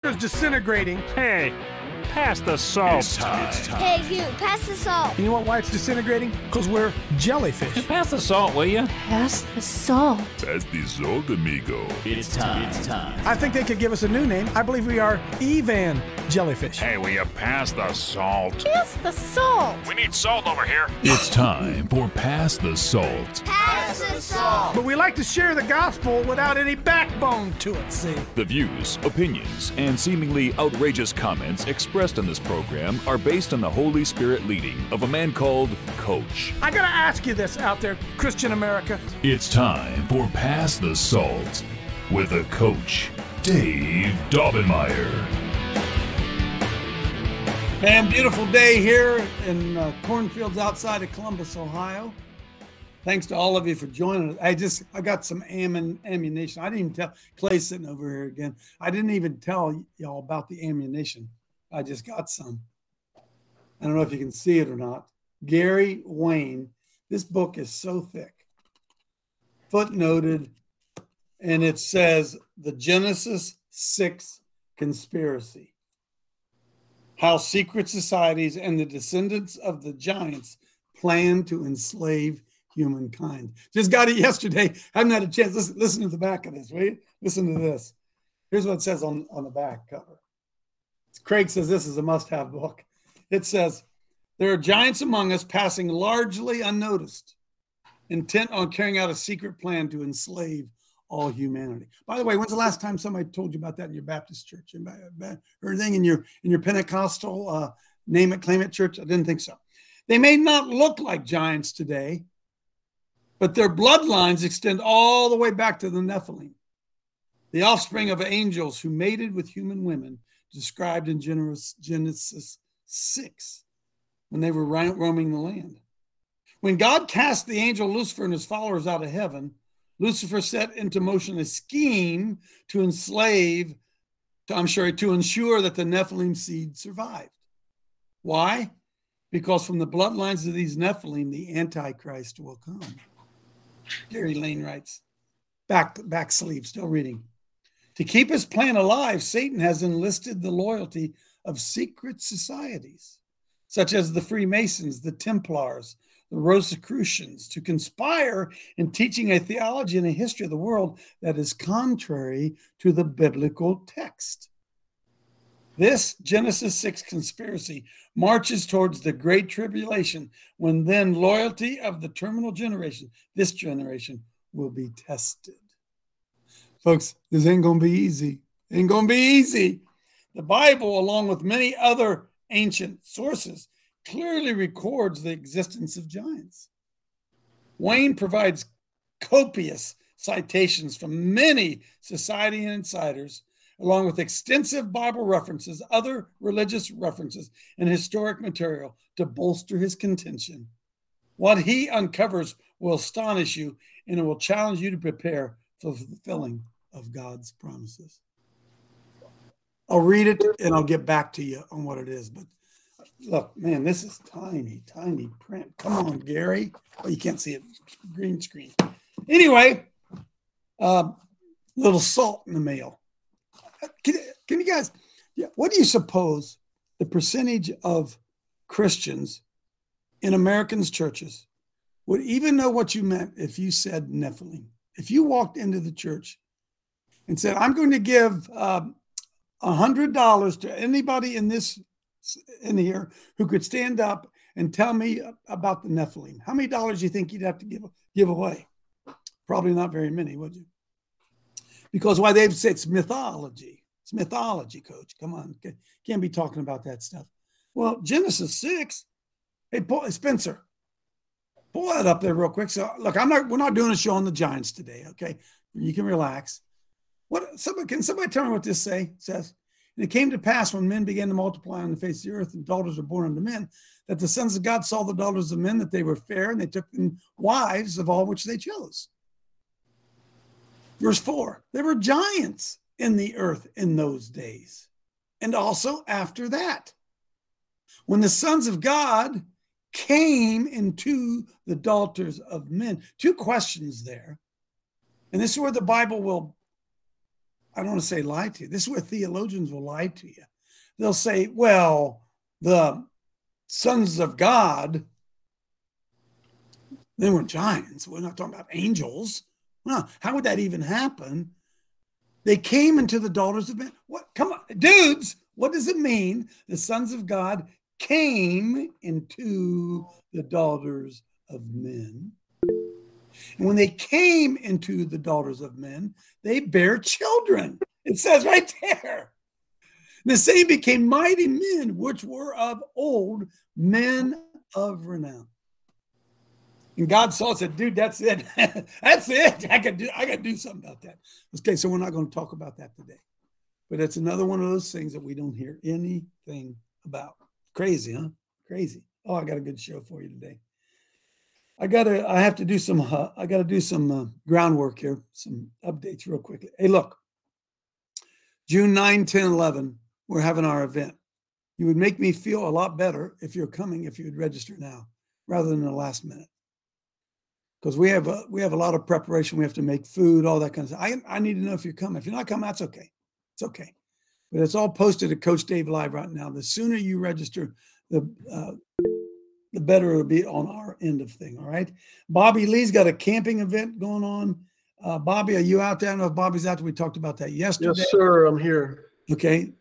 is disintegrating. Hey, pass the salt. It's time. Hey, you, pass the salt. You know what? Why it's disintegrating? Because we're jellyfish. Pass the salt, will you? Pass the salt. Pass the salt, amigo. It's time. I think they could give us a new name. I believe we are Evan jellyfish. Hey, will you pass the salt? Pass the salt. We need salt over here. It's time for Pass the Salt. Pass the salt. But we like to share the gospel without any backbone to it, see? The views, opinions, and seemingly outrageous comments expressed in this program are based on the Holy Spirit leading of a man called Coach. I gotta ask you this out there, Christian America. It's time for Pass the Salt with a Coach, Dave Daubenmire. Man, beautiful day here in cornfields outside of Columbus, Ohio. Thanks to all of you for joining us. I got some ammunition. I didn't even tell Clay's sitting over here again. I didn't even tell y'all about the ammunition. I just got some. I don't know if you can see it or not. Gary Wayne. This book is so thick. Footnoted, and it says the Genesis 6 Conspiracy. How secret societies and the descendants of the giants plan to enslave humankind. Just got it yesterday. Haven't had a chance. Listen to the back of this, will you? Listen to this. Here's what it says on the back cover. Craig says this is a must-have book. It says, there are giants among us passing largely unnoticed, intent on carrying out a secret plan to enslave all humanity. By the way, when's the last time somebody told you about that in your Baptist church? Or anything in your Pentecostal name it, claim it church? I didn't think so. They may not look like giants today, but their bloodlines extend all the way back to the Nephilim, the offspring of angels who mated with human women, described in Genesis 6, when they were roaming the land. When God cast the angel Lucifer and his followers out of heaven, Lucifer set into motion a scheme to ensure that the Nephilim seed survived. Why? Because from the bloodlines of these Nephilim, the Antichrist will come. Gary Lane writes, back sleeve, still reading. To keep his plan alive, Satan has enlisted the loyalty of secret societies, such as the Freemasons, the Templars, the Rosicrucians, to conspire in teaching a theology and a history of the world that is contrary to the biblical text. This Genesis 6 conspiracy marches towards the Great Tribulation, when then loyalty of the terminal generation, this generation, will be tested. Folks, this ain't going to be easy. Ain't going to be easy. The Bible, along with many other ancient sources, clearly records the existence of giants. Wayne provides copious citations from many society insiders, along with extensive Bible references, other religious references, and historic material to bolster his contention. What he uncovers will astonish you, and it will challenge you to prepare for the fulfilling of God's promises. I'll read it and I'll get back to you on what it is. But look, man, this is tiny, tiny print. Come on, Gary. Oh, you can't see it. Green screen. Anyway, little salt in the mail. Can you guys, what do you suppose the percentage of Christians in Americans' churches would even know what you meant if you said Nephilim? If you walked into the church and said, I'm going to give $100 to anybody in here who could stand up and tell me about the Nephilim, how many dollars do you think you'd have to give away? Probably not very many, would you? Because why they'd say it's mythology. It's mythology, Coach. Come on. Can't be talking about that stuff. Well, Genesis 6. Hey, Spencer, pull that up there real quick. So look, we're not doing a show on the giants today, okay? You can relax. Can somebody tell me what this says? And it came to pass when men began to multiply on the face of the earth and daughters were born unto men, that the sons of God saw the daughters of men, that they were fair, and they took them wives of all which they chose. Verse 4, there were giants in the earth in those days, and also after that, when the sons of God came into the daughters of men. Two questions there. And this is where the Bible will I don't want to say lie to you. This is where theologians will lie to you. They'll say, well, the sons of God, they were giants. We're not talking about angels. No, how would that even happen? They came into the daughters of men. What? Come on, dudes. What does it mean? The sons of God came into the daughters of men. And when they came into the daughters of men, they bear children. It says right there. The same became mighty men, which were of old, men of renown. And God saw and said, dude, that's it. That's it. I got to do something about that. Okay, so we're not going to talk about that today. But it's another one of those things that we don't hear anything about. Crazy, huh? Crazy. Oh, I got a good show for you today. I have to do some groundwork here, some updates real quickly. Hey, look, June 9, 10, 11, we're having our event. You would make me feel a lot better if you're coming, if you would register now rather than the last minute. Because we have a lot of preparation. We have to make food, all that kind of stuff. I need to know if you're coming. If you're not coming, that's okay. It's okay. But it's all posted at Coach Dave Live right now. The sooner you register, the better it'll be on our end of thing. All right. Bobby Lee's got a camping event going on. Bobby, are you out there? I don't know if Bobby's out there. We talked about that yesterday. Yes, sir. I'm here. Okay.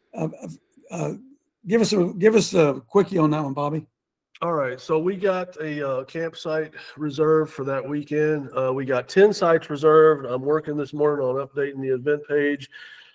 Give us a quickie on that one, Bobby. All right. So we got a campsite reserved for that weekend. We got 10 sites reserved. I'm working this morning on updating the event page.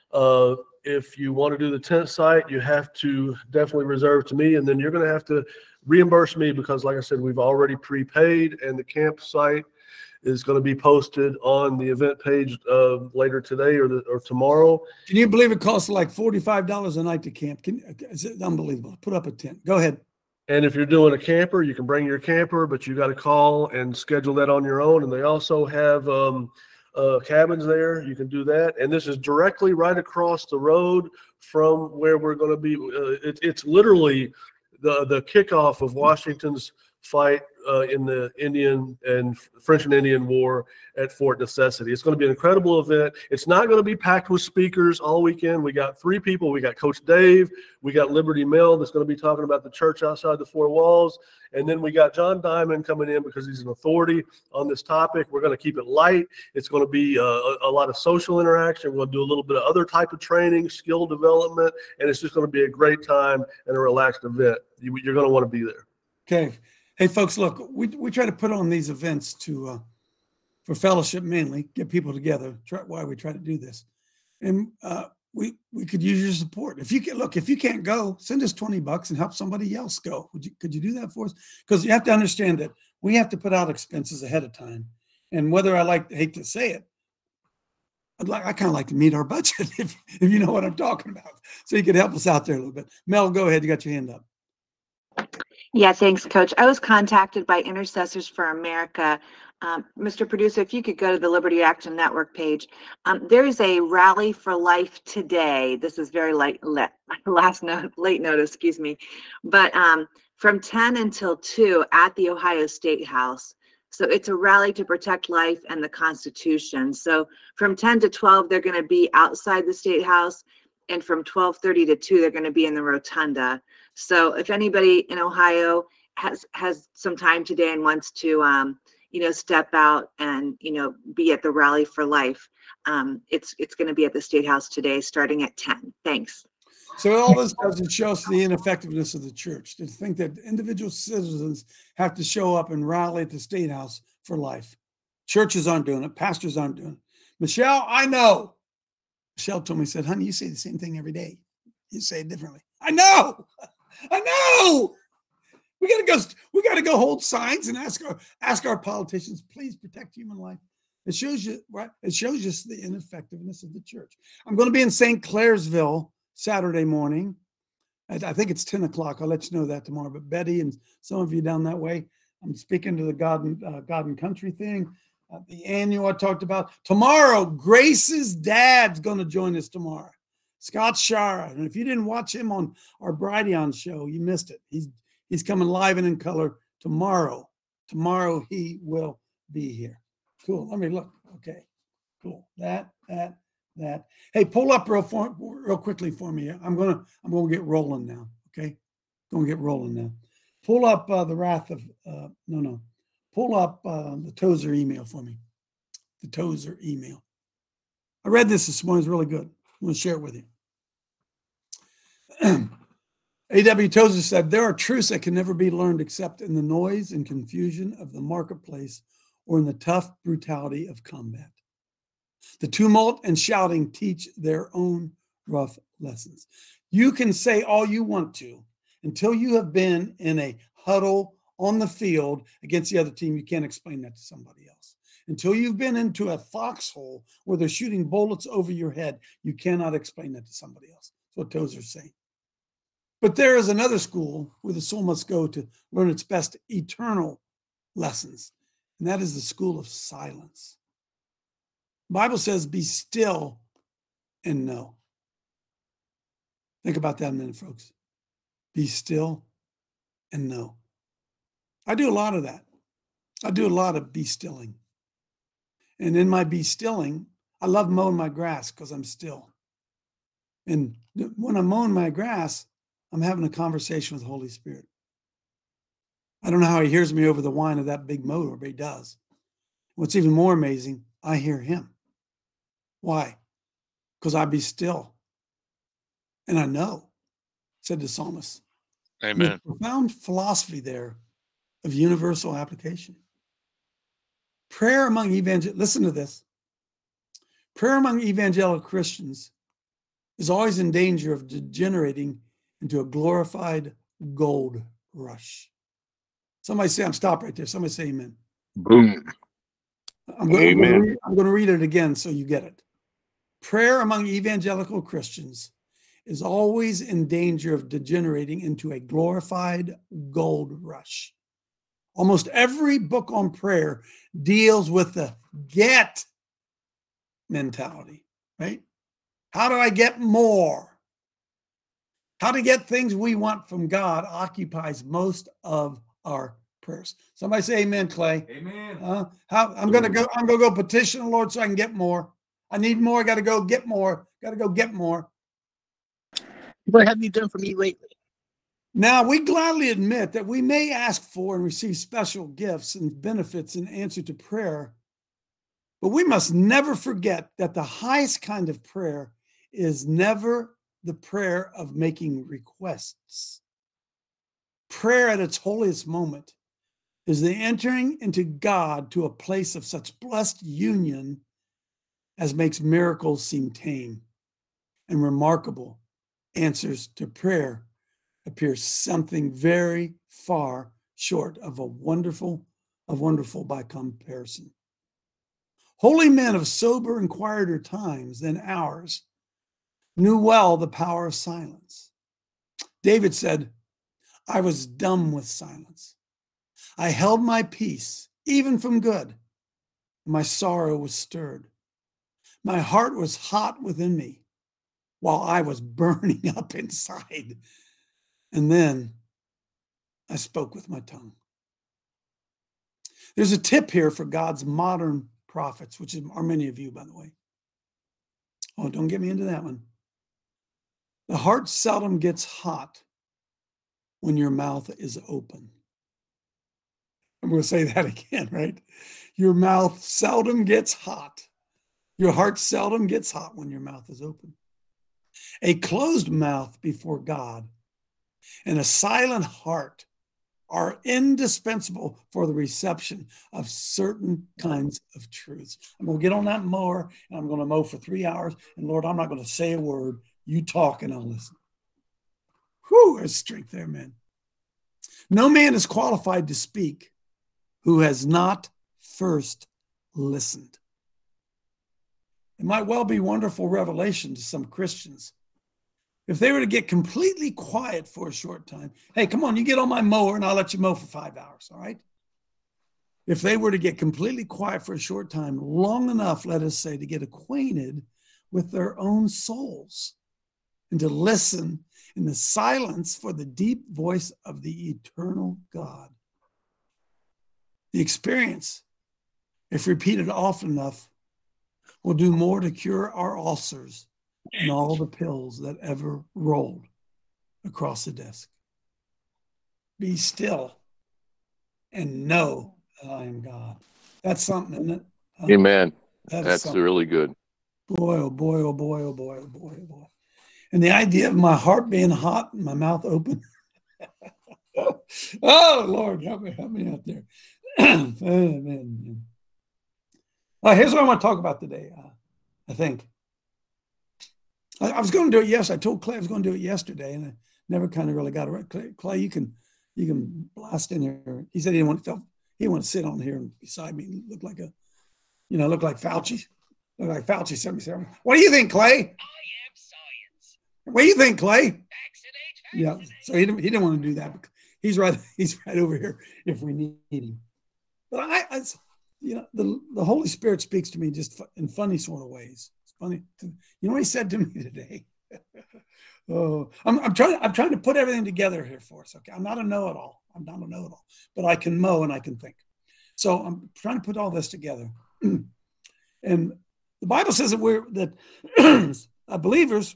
If you want to do the tent site, you have to definitely reserve to me, and then you're going to have to reimburse me because, like I said, we've already prepaid, and the campsite is going to be posted on the event page later today or tomorrow. Can you believe it costs like $45 a night to camp? It's unbelievable. Put up a tent. Go ahead. And if you're doing a camper, you can bring your camper, but you got to call and schedule that on your own. And they also have cabins there. You can do that. And this is directly right across the road from where we're going to be. It's literally the kickoff of Washington's fight in the Indian and French and Indian War at Fort Necessity. It's going to be an incredible event. It's not going to be packed with speakers all weekend. We got 3 people. We got Coach Dave. We got Liberty Mel that's going to be talking about the church outside the 4 walls. And then we got John Diamond coming in because he's an authority on this topic. We're going to keep it light. It's going to be a lot of social interaction. We're going to do a little bit of other type of training, skill development, and it's just going to be a great time and a relaxed event. You're going to want to be there. Okay. Hey, folks, look, we try to put on these events for fellowship mainly, get people together. Why we try to do this. And we could use your support. If you can't go, send us $20 and help somebody else go. Could you do that for us? Because you have to understand that we have to put out expenses ahead of time. And whether hate to say it, I kind of like to meet our budget, if you know what I'm talking about. So you could help us out there a little bit. Mel, go ahead. You got your hand up. Yeah, thanks, Coach. I was contacted by Intercessors for America. Mr. Producer, if you could go to the Liberty Action Network page. There is a Rally for Life today. This is very late notice, excuse me. But from 10 until 2 at the Ohio State House. So it's a rally to protect life and the Constitution. So from 10 to 12, they're going to be outside the State House. And from 12:30 to 2, they're going to be in the rotunda. So if anybody in Ohio has some time today and wants to, step out and, be at the Rally for Life, it's going to be at the State House today, starting at 10. Thanks. So all this does is show us the ineffectiveness of the church, to think that individual citizens have to show up and rally at the State House for life. Churches aren't doing it. Pastors aren't doing it. Michelle, I know. Michelle told me, said, honey, you say the same thing every day. You say it differently. I know. We gotta go hold signs and ask our politicians, please protect human life. It shows you, right? It shows us the ineffectiveness of the church. I'm going to be in St. Clairsville Saturday morning. I think it's 10 o'clock. I'll let you know that tomorrow. But Betty and some of you down that way, I'm speaking to the God and Country thing. The annual I talked about. Tomorrow, Grace's dad's going to join us tomorrow. Scott Shara. And if you didn't watch him on our Brighteon show, you missed it. He's coming live and in color tomorrow. Tomorrow he will be here. Cool. Let me look. Okay. Cool. That. that. Hey, pull up real quickly for me. I'm gonna get rolling now. Okay, gonna get rolling now. Pull up the wrath of Pull up the Tozer email for me. The Tozer email. I read this morning. It's really good. I'm going to share it with you. A.W. Tozer said, there are truths that can never be learned except in the noise and confusion of the marketplace or in the tough brutality of combat. The tumult and shouting teach their own rough lessons. You can say all you want to until you have been in a huddle on the field against the other team. You can't explain that to somebody else. Until you've been into a foxhole where they're shooting bullets over your head, you cannot explain that to somebody else. That's what Tozer's saying. But there is another school where the soul must go to learn its best eternal lessons, and that is the school of silence. The Bible says, be still and know. Think about that a minute, folks. Be still and know. I do a lot of that. I do a lot of be stilling. And in my be stilling, I love mowing my grass because I'm still. And when I'm mowing my grass, I'm having a conversation with the Holy Spirit. I don't know how he hears me over the whine of that big motor, but he does. What's even more amazing, I hear him. Why? Because I be still. And I know, said the psalmist. Amen. There's a profound philosophy there of universal application. Prayer among listen to this. Prayer among evangelical Christians is always in danger of degenerating into a glorified gold rush. Somebody say, I'm stopped right there. Somebody say amen. Boom. I'm going to read it again so you get it. Prayer among evangelical Christians is always in danger of degenerating into a glorified gold rush. Almost every book on prayer deals with the get mentality, right? How do I get more? How to get things we want from God occupies most of our prayers. Somebody say amen, Clay. Amen. I'm gonna go petition the Lord so I can get more. I need more. I gotta go get more. Gotta go get more. What have you done for me lately? Now, we gladly admit that we may ask for and receive special gifts and benefits in answer to prayer, but we must never forget that the highest kind of prayer is never the prayer of making requests. Prayer at its holiest moment is the entering into God to a place of such blessed union as makes miracles seem tame, and remarkable answers to prayer appear something very far short of wonderful by comparison. Holy men of sober and quieter times than ours knew well the power of silence. David said, I was dumb with silence. I held my peace, even from good. My sorrow was stirred. My heart was hot within me while I was burning up inside. And then I spoke with my tongue. There's a tip here for God's modern prophets, which are many of you, by the way. Oh, don't get me into that one. The heart seldom gets hot when your mouth is open. I'm going to say that again, right? Your mouth seldom gets hot. Your heart seldom gets hot when your mouth is open. A closed mouth before God and a silent heart are indispensable for the reception of certain kinds of truths. I'm going to get on that mower and I'm going to mow for 3 hours. And Lord, I'm not going to say a word. You talk and I'll listen. Whew, there's strength there, man. No man is qualified to speak who has not first listened. It might well be wonderful revelation to some Christians if they were to get completely quiet for a short time. Hey, come on, you get on my mower and I'll let you mow for 5 hours, all right? If they were to get completely quiet for a short time, long enough, let us say, to get acquainted with their own souls and to listen in the silence for the deep voice of the eternal God. The experience, if repeated often enough, will do more to cure our ulcers than all the pills that ever rolled across the desk. Be still and know that I am God. That's something, isn't it? Amen. That is That's something. really good. Boy, oh boy, oh boy, oh boy, oh boy, oh boy. And the idea of my heart being hot and my mouth open. Oh, Lord, help me out there. Man. Here's what I want to talk about today, I think. I was going to do it yesterday. I told Clay I was going to do it yesterday, and I never kind of really got it right. Clay, you can blast in here. He said he didn't want to sit on here beside me. Look like Fauci. Look like Fauci 77. What do you think, Clay? I am science. What do you think, Clay? Vaccinate. Yeah. So he didn't want to do that. He's right over here if we need him. But the Holy Spirit speaks to me just in funny sort of ways. It's funny. You know what he said to me today? Oh, I'm trying to put everything together here for us. Okay, I'm not a know-it-all. But I can mow and I can think. So I'm trying to put all this together. And the Bible says that believers,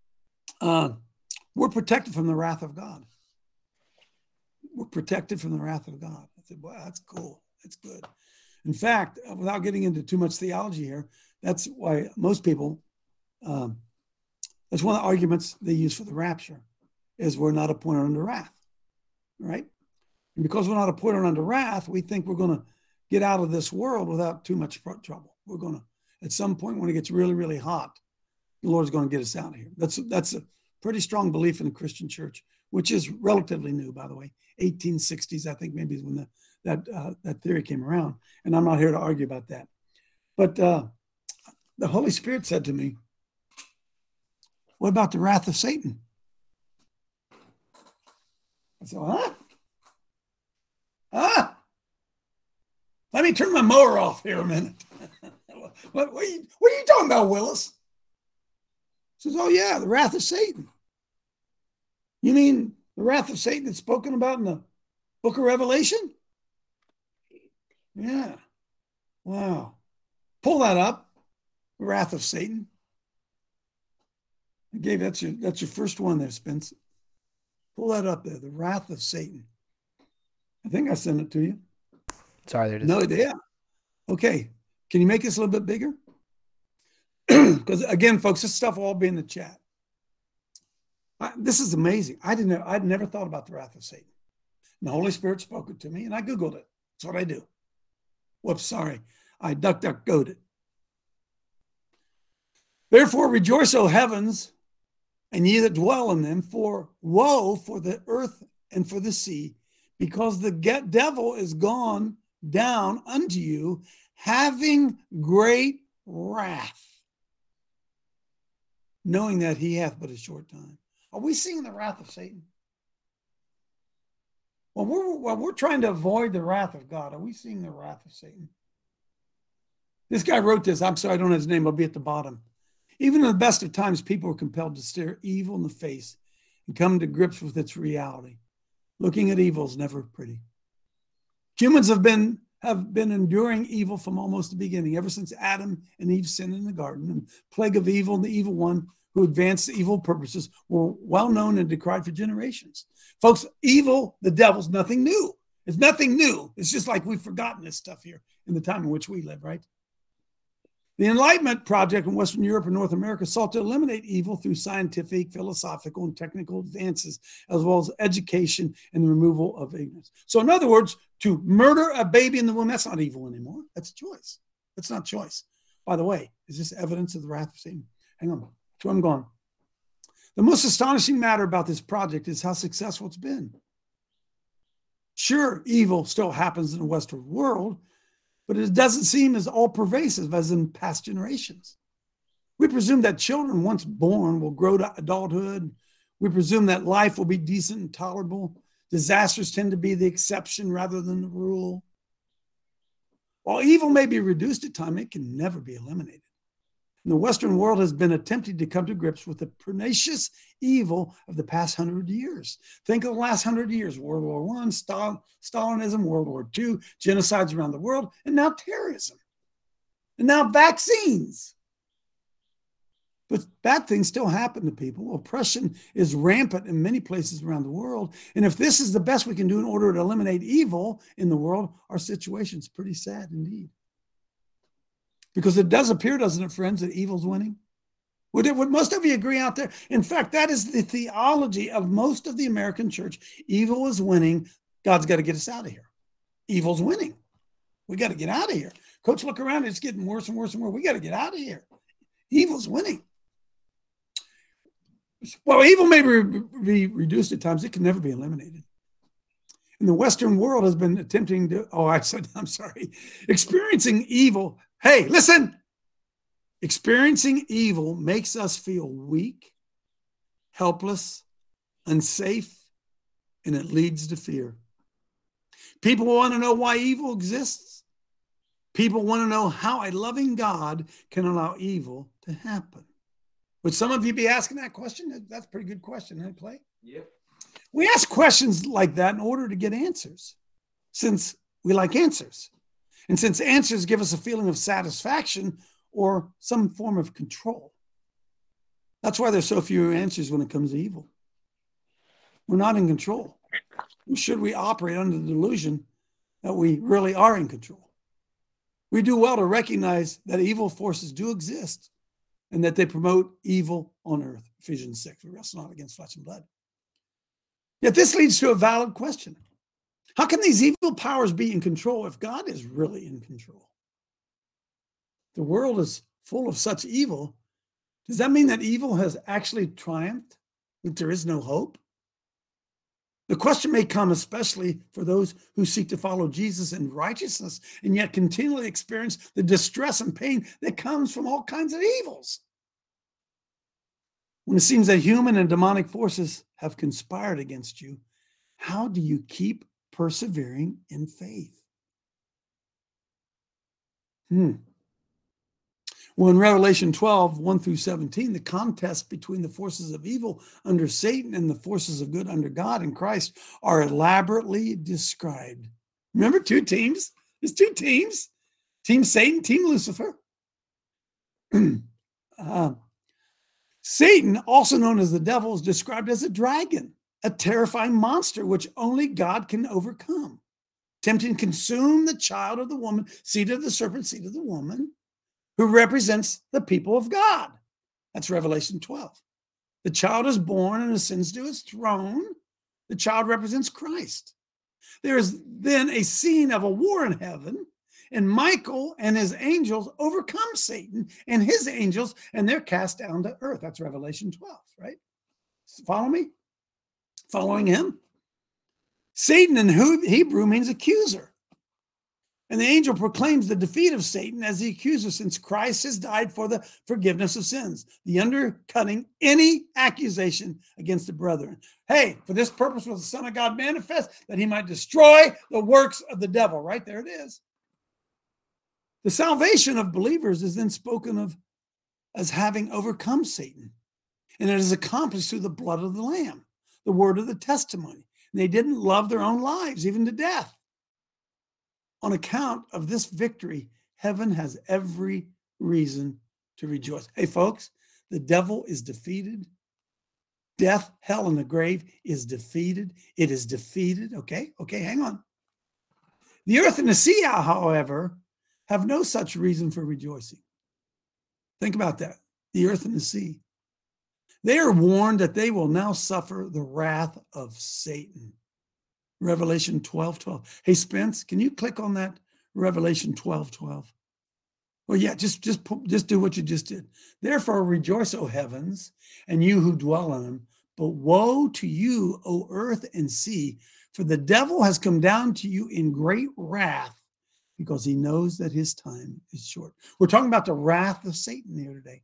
we're protected from the wrath of God. We're protected from the wrath of God. I said, wow, that's cool. That's good. In fact, without getting into too much theology here, that's why most people, that's one of the arguments they use for the rapture, is we're not appointed under wrath, right? And because we're not appointed under wrath, we think we're going to get out of this world without too much trouble. We're going to, at some point when it gets really, really hot, the Lord's going to get us out of here. That's a pretty strong belief in the Christian church, which is relatively new, by the way. 1860s, I think maybe is when that theory came around. And I'm not here to argue about that. But the Holy Spirit said to me, what about the wrath of Satan? I said, huh? Let me turn my mower off here a minute. What are you talking about, Willis? He says, oh yeah, the wrath of Satan. You mean the wrath of Satan that's spoken about in the book of Revelation? Yeah. Wow. Pull that up. The wrath of Satan. I gave that's your first one there, Spence. Pull that up there. The wrath of Satan. I think I sent it to you. Sorry, there it is. No, yeah. Okay. Can you make this a little bit bigger? Because again, folks, this stuff will all be in the chat. This is amazing. I'd never thought about the wrath of Satan. And the Holy Spirit spoke it to me, and I Googled it. That's what I do. Whoops, sorry. I DuckDuckGo'd it. Therefore rejoice, O heavens, and ye that dwell in them, for woe for the earth and for the sea, because the devil is gone down unto you, having great wrath, knowing that he hath but a short time. Are we seeing the wrath of Satan? Well, we're trying to avoid the wrath of God. Are we seeing the wrath of Satan? This guy wrote this. I'm sorry, I don't have his name. I'll be at the bottom. Even in the best of times, people are compelled to stare evil in the face and come to grips with its reality. Looking at evil is never pretty. Humans have been enduring evil from almost the beginning, ever since Adam and Eve sinned in the garden. And plague of evil and the evil one who advanced the evil purposes were well known and decried for generations. Folks, evil, the devil's nothing new. It's nothing new. It's just like we've forgotten this stuff here in the time in which we live, right? The Enlightenment project in Western Europe and North America sought to eliminate evil through scientific, philosophical, and technical advances, as well as education and the removal of ignorance. So in other words, to murder a baby in the womb, that's not evil anymore. That's a choice. That's not choice. By the way, is this evidence of the wrath of Satan? Hang on. That's where I'm going. The most astonishing matter about this project is how successful it's been. Sure, evil still happens in the Western world, but it doesn't seem as all-pervasive as in past generations. We presume that children once born will grow to adulthood. We presume that life will be decent and tolerable. Disasters tend to be the exception rather than the rule. While evil may be reduced at times, it can never be eliminated. And the Western world has been attempting to come to grips with the pernicious evil of the past 100 years. Think of the last 100 years: World War I, Stalinism, World War II, genocides around the world, and now terrorism. And now vaccines. But bad things still happen to people. Oppression is rampant in many places around the world. And if this is the best we can do in order to eliminate evil in the world, our situation is pretty sad indeed. Because it does appear, doesn't it, friends, that evil's winning? Would most of you agree out there? In fact, that is the theology of most of the American church. Evil is winning. God's got to get us out of here. Evil's winning. We got to get out of here. Coach, look around. It's getting worse and worse and worse. We got to get out of here. Evil's winning. Well, evil may be reduced at times. It can never be eliminated. And the Western world has been attempting to, experiencing evil. Hey, listen. Experiencing evil makes us feel weak, helpless, unsafe, and it leads to fear. People want to know why evil exists. People want to know how a loving God can allow evil to happen. Would some of you be asking that question? That's a pretty good question, huh, Clay? Yep. We ask questions like that in order to get answers, since we like answers. And since answers give us a feeling of satisfaction or some form of control. That's why there's so few answers when it comes to evil. We're not in control. Should we operate under the delusion that we really are in control? We do well to recognize that evil forces do exist and that they promote evil on earth. Ephesians 6, we wrestle not against flesh and blood. Yet this leads to a valid question. How can these evil powers be in control if God is really in control? The world is full of such evil. Does that mean that evil has actually triumphed? That there is no hope? The question may come especially for those who seek to follow Jesus in righteousness and yet continually experience the distress and pain that comes from all kinds of evils. When it seems that human and demonic forces have conspired against you, how do you keep persevering in faith? Well, in Revelation 12, 1 through 17, the contest between the forces of evil under Satan and the forces of good under God in Christ are elaborately described. Remember, two teams? There's two teams. Team Satan, Team Lucifer. Satan, also known as the devil, is described as a dragon, a terrifying monster which only God can overcome, tempting to consume the child of the woman, seed of the serpent, seed of the woman, who represents the people of God. That's Revelation 12. The child is born and ascends to his throne. The child represents Christ. There is then a scene of a war in heaven, and Michael and his angels overcome Satan and his angels, and they're cast down to earth. That's Revelation 12, right? Follow me? Following him? Satan in Hebrew means accuser. And the angel proclaims the defeat of Satan as the accuser, since Christ has died for the forgiveness of sins, the undercutting any accusation against the brethren. Hey, for this purpose was the Son of God manifest, that he might destroy the works of the devil. Right there it is. The salvation of believers is then spoken of as having overcome Satan. And it is accomplished through the blood of the Lamb, the word of the testimony. And they didn't love their own lives, even to death. On account of this victory, heaven has every reason to rejoice. Hey, folks, the devil is defeated. Death, hell, and the grave is defeated. It is defeated. Okay, hang on. The earth and the sea, however, have no such reason for rejoicing. Think about that. The earth and the sea. They are warned that they will now suffer the wrath of Satan. Revelation 12:12. Hey, Spence, can you click on that? Revelation 12:12. Well, yeah, just do what you just did. Therefore, rejoice, O heavens, and you who dwell on them. But woe to you, O earth and sea, for the devil has come down to you in great wrath, because he knows that his time is short. We're talking about the wrath of Satan here today.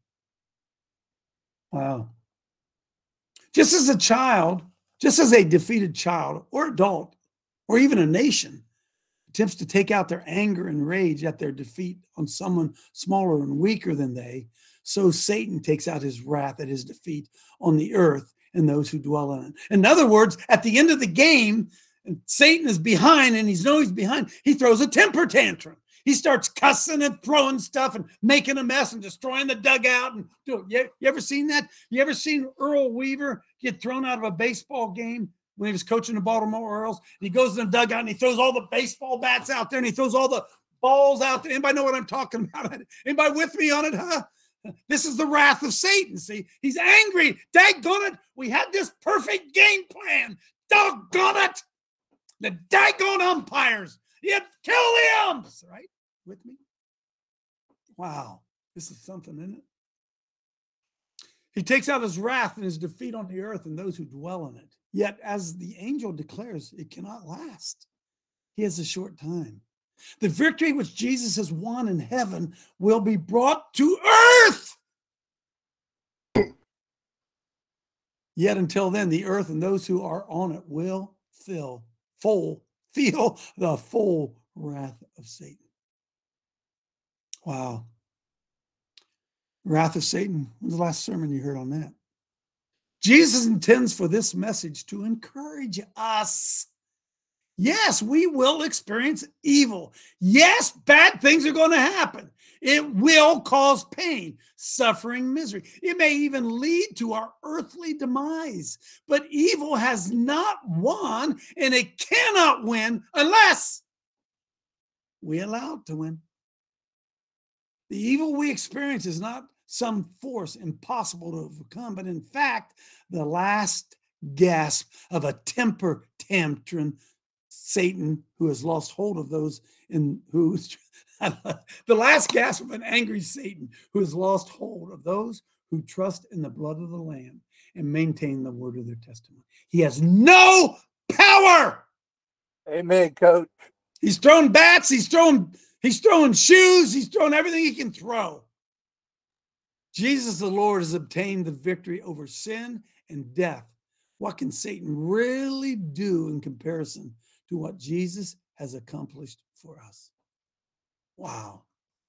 Wow. Just as a defeated child or adult or even a nation attempts to take out their anger and rage at their defeat on someone smaller and weaker than they, so Satan takes out his wrath at his defeat on the earth and those who dwell on it. In other words, at the end of the game, and Satan is behind and he's behind, he throws a temper tantrum. He starts cussing and throwing stuff and making a mess and destroying the dugout. And you ever seen that? You ever seen Earl Weaver get thrown out of a baseball game when he was coaching the Baltimore Orioles? And he goes in the dugout and he throws all the baseball bats out there and he throws all the balls out there. Anybody know what I'm talking about? Anybody with me on it, huh? This is the wrath of Satan. See, he's angry. Daggone it. We had this perfect game plan. Doggone it. The daggone umpires. You kill the umps, right? With me? Wow. This is something, isn't it? He takes out his wrath and his defeat on the earth and those who dwell in it. Yet, as the angel declares, it cannot last. He has a short time. The victory which Jesus has won in heaven will be brought to earth. Yet until then, the earth and those who are on it will feel the full wrath of Satan. Wow. Wrath of Satan. When's the last sermon you heard on that? Jesus intends for this message to encourage us. Yes, we will experience evil. Yes, bad things are going to happen. It will cause pain, suffering, misery. It may even lead to our earthly demise. But evil has not won, and it cannot win unless we allow it to win. The evil we experience is not some force impossible to overcome, but in fact, the last gasp of a temper tantrum Satan, who has lost hold of those in who's the last gasp of an angry Satan who has lost hold of those who trust in the blood of the Lamb and maintain the word of their testimony. He has no power. Amen, Coach. He's throwing bats, he's throwing shoes, he's throwing everything he can throw. Jesus the Lord has obtained the victory over sin and death. What can Satan really do in comparison to what Jesus has accomplished for us? Wow.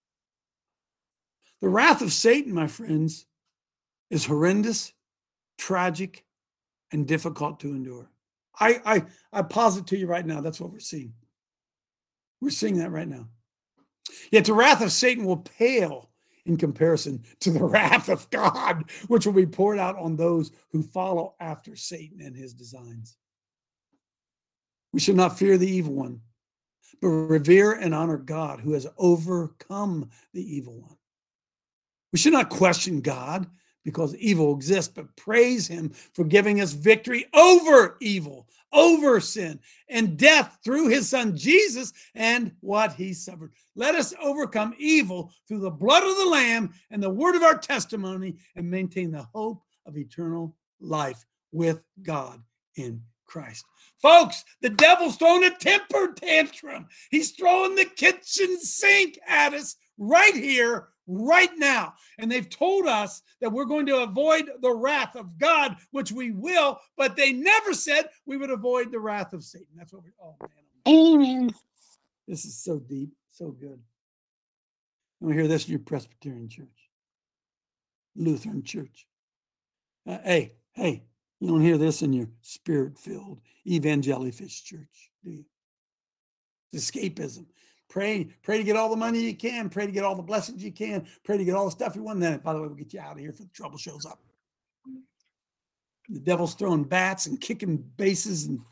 The wrath of Satan, my friends, is horrendous, tragic, and difficult to endure. I posit to you right now, that's what we're seeing. We're seeing that right now. Yet the wrath of Satan will pale in comparison to the wrath of God, which will be poured out on those who follow after Satan and his designs. We should not fear the evil one, but revere and honor God who has overcome the evil one. We should not question God because evil exists, but praise him for giving us victory over evil, over sin, and death through his son Jesus and what he suffered. Let us overcome evil through the blood of the Lamb and the word of our testimony and maintain the hope of eternal life with God in Christ. Folks, the devil's throwing a temper tantrum. He's throwing the kitchen sink at us right here, right now. And they've told us that we're going to avoid the wrath of God, which we will, but they never said we would avoid the wrath of Satan. That's what oh man. Amen. This is so deep, so good. You want to hear this in your Presbyterian church, Lutheran church. Hey, you don't hear this in your spirit-filled evangelifish church, do you? It's escapism. Pray to get all the money you can. Pray to get all the blessings you can. Pray to get all the stuff you want. And then, by the way, we'll get you out of here if the trouble shows up. The devil's throwing bats and kicking bases. And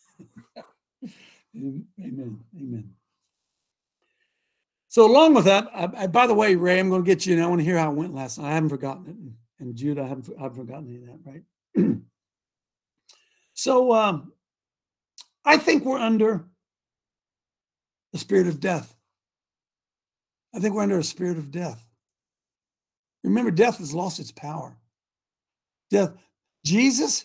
Amen. So along with that, by the way, Ray, I'm going to get you, and I want to hear how it went last night. I haven't forgotten it. And Jude, I haven't forgotten any of that, right? So I think we're under the spirit of death. I think we're under a spirit of death. Remember, death has lost its power. Jesus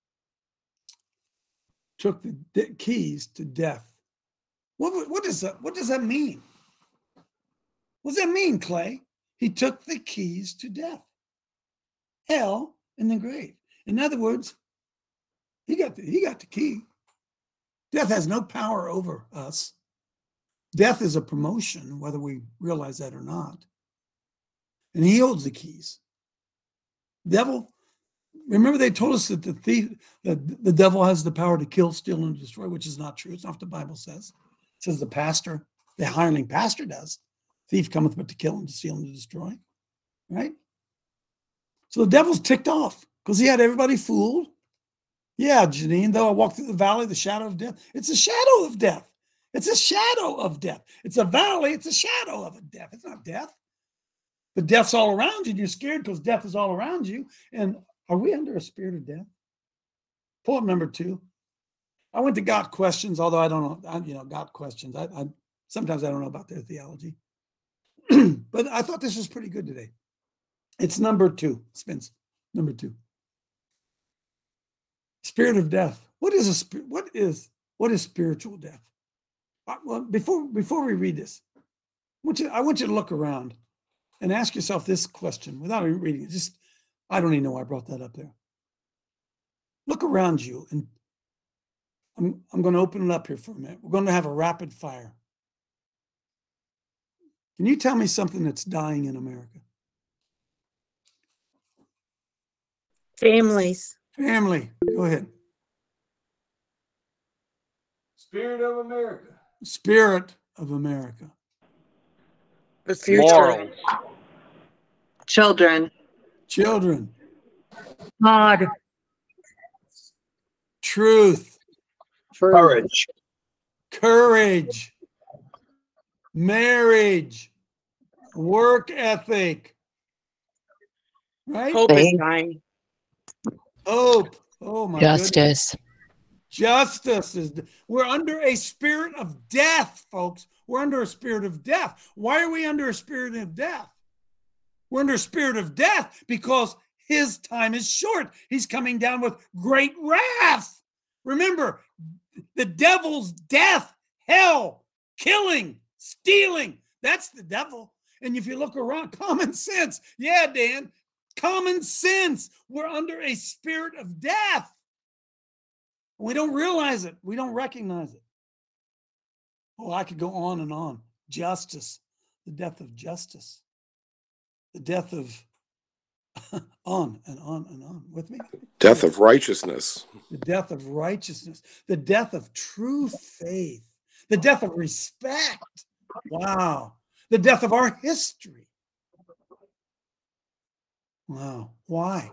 took the keys to death. What does that mean? What does that mean, Clay? He took the keys to death, hell, and the grave. In other words, he got the key. Death has no power over us. Death is a promotion, whether we realize that or not. And he holds the keys. Devil, remember they told us that the devil has the power to kill, steal, and destroy, which is not true. It's not what the Bible says. It says the pastor The hireling pastor does. Thief cometh but to kill and to steal and to destroy. Right? So the devil's ticked off because he had everybody fooled. Yeah, Janine, though I walk through the valley of the shadow of death, it's a shadow of death. It's a shadow of death. It's a valley. It's a shadow of a death. It's not death. But death's all around you, and you're scared because death is all around you. And are we under a spirit of death? Pull up number 2. I went to Got Questions, although I don't know, Got Questions. I sometimes I don't know about their theology. But I thought this was pretty good today. It's number 2, Spence. Number 2. Spirit of death. What is spiritual death? Well, before we read this, I want you to look around and ask yourself this question without even reading it. I don't even know why I brought that up there. Look around you, and I'm going to open it up here for a minute. We're going to have a rapid fire. Can you tell me something that's dying in America? Families. Family. Go ahead. Spirit of America. Spirit of America. The future. Morals. Children. Children. God. Truth. Courage. Courage. Marriage. Work ethic. Right? Hope is dying. Hope. Oh my goodness. Justice. Justice is, we're under a spirit of death, folks. We're under a spirit of death. Why are we under a spirit of death? We're under a spirit of death because his time is short. He's coming down with great wrath. Remember, the devil's death, hell, killing, stealing. That's the devil. And if you look around, common sense. Yeah, Dan, common sense. We're under a spirit of death. We don't realize it. We don't recognize it. Oh, I could go on and on. Justice, the death of justice, the death of on and on and on. With me? Death of righteousness. The death of righteousness, the death of true faith, the death of respect. Wow. The death of our history. Wow. Why?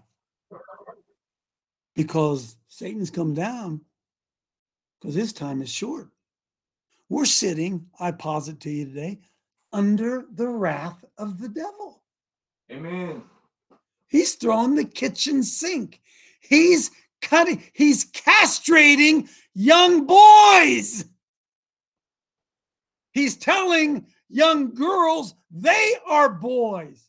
Because Satan's come down because his time is short. We're sitting, I posit to you today, under the wrath of the devil. Amen. He's thrown the kitchen sink. He's castrating young boys. He's telling young girls they are boys.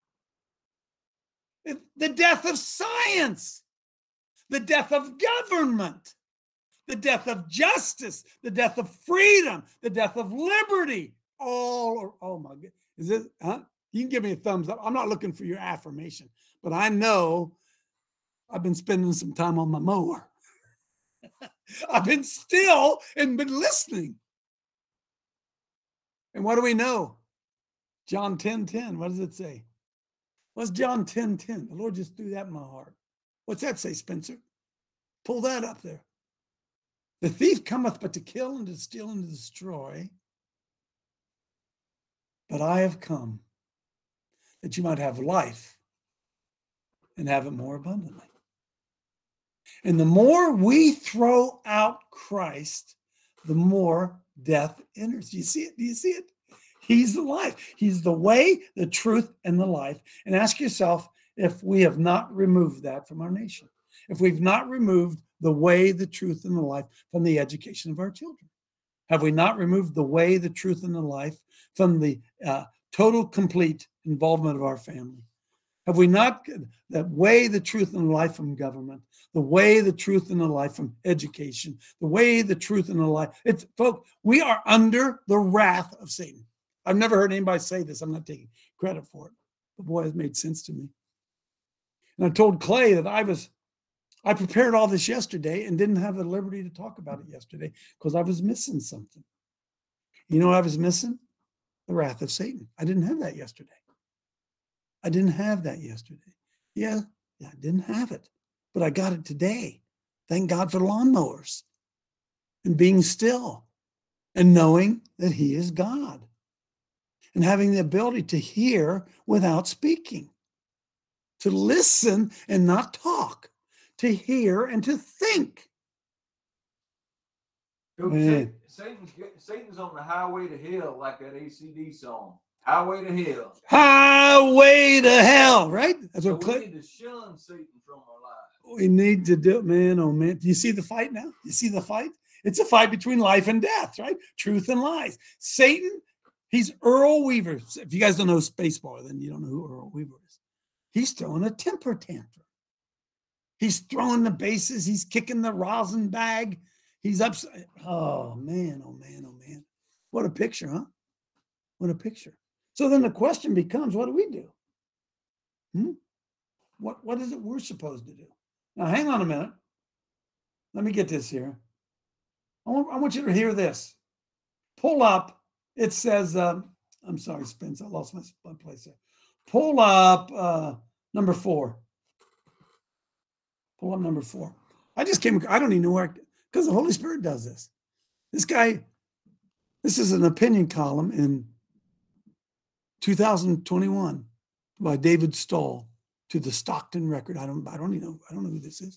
The death of science. The death of government, the death of justice, the death of freedom, the death of liberty. Oh my God. Is it, huh? You can give me a thumbs up. I'm not looking for your affirmation, but I know I've been spending some time on my mower. I've been still and been listening. And what do we know? John 10:10. What does it say? What's John 10:10? The Lord just threw that in my heart. What's that say, Spencer? Pull that up there. The thief cometh but to kill and to steal and to destroy. But I have come that you might have life and have it more abundantly. And the more we throw out Christ, the more death enters. Do you see it? Do you see it? He's the life. He's the way, the truth, and the life. And ask yourself, if we have not removed that from our nation, if we've not removed the way, the truth, and the life from the education of our children, have we not removed the way, the truth, and the life from the total, complete involvement of our family? Have we not the way, the truth, and the life from government, the way, the truth, and the life from education, the way, the truth, and the life? It's, folks, we are under the wrath of Satan. I've never heard anybody say this. I'm not taking credit for it. But boy, it made sense to me. And I told Clay that I prepared all this yesterday and didn't have the liberty to talk about it yesterday because I was missing something. You know what I was missing? The wrath of Satan. I didn't have that yesterday. I didn't have that yesterday. Yeah, I didn't have it, but I got it today. Thank God for lawnmowers and being still and knowing that he is God and having the ability to hear without speaking, to listen and not talk, to hear and to think. Satan's on the highway to hell, like that ACD song. Highway to hell. Highway to hell, right? That's So what we need to shun Satan from our lives. we need to do. Man, oh man. Do you see the fight now? You see the fight? It's a fight between life and death, right? Truth and lies. Satan, he's Earl Weaver. If you guys don't know Spacebar, then you don't know who Earl Weaver is. He's throwing a temper tantrum. He's throwing the bases. He's kicking the rosin bag. He's upside. Oh man, oh man, oh man. What a picture, huh? What a picture. So then the question becomes, what do we do? What is it we're supposed to do? Now, hang on a minute. Let me get this here. I want you to hear this. Pull up. It says, I'm sorry, Spence. I lost my place there. Pull up number 4. Pull up number 4. I don't even know where, because the Holy Spirit does this. This is an opinion column in 2021 by David Stahl to the Stockton Record. I don't know who this is.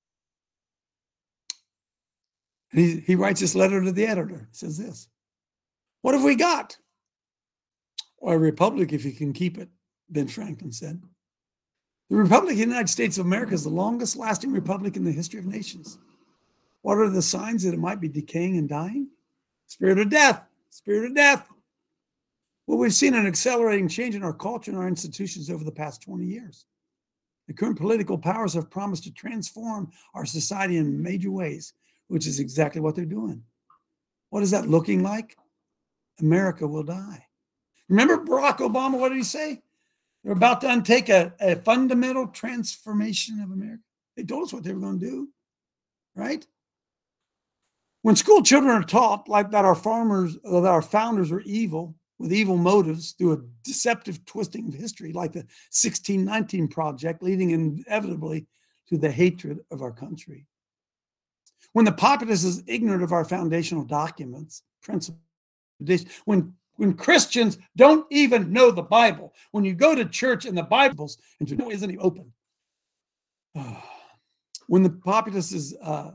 And he writes this letter to the editor. It says this: what have we got? Or a republic, if you can keep it, Ben Franklin said. The Republic of the United States of America is the longest lasting republic in the history of nations. What are the signs that it might be decaying and dying? Spirit of death. Spirit of death. Well, we've seen an accelerating change in our culture and our institutions over the past 20 years. The current political powers have promised to transform our society in major ways, which is exactly what they're doing. What is that looking like? America will die. Remember Barack Obama, what did he say? They're about to undertake a fundamental transformation of America. They told us what they were going to do, right? When school children are taught like that our founders were evil, with evil motives through a deceptive twisting of history, like the 1619 Project, leading inevitably to the hatred of our country. When the populace is ignorant of our foundational documents, principles, when Christians don't even know the Bible, when you go to church and the Bible's isn't even open. When the populace is,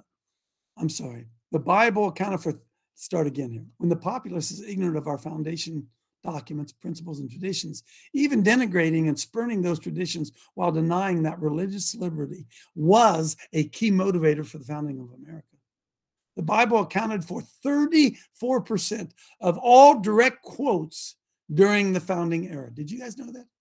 the Bible accounted for. Start again here. When the populace is ignorant of our foundation documents, principles, and traditions, even denigrating and spurning those traditions while denying that religious liberty was a key motivator for the founding of America. The Bible accounted for 34% of all direct quotes during the founding era. Did you guys know that?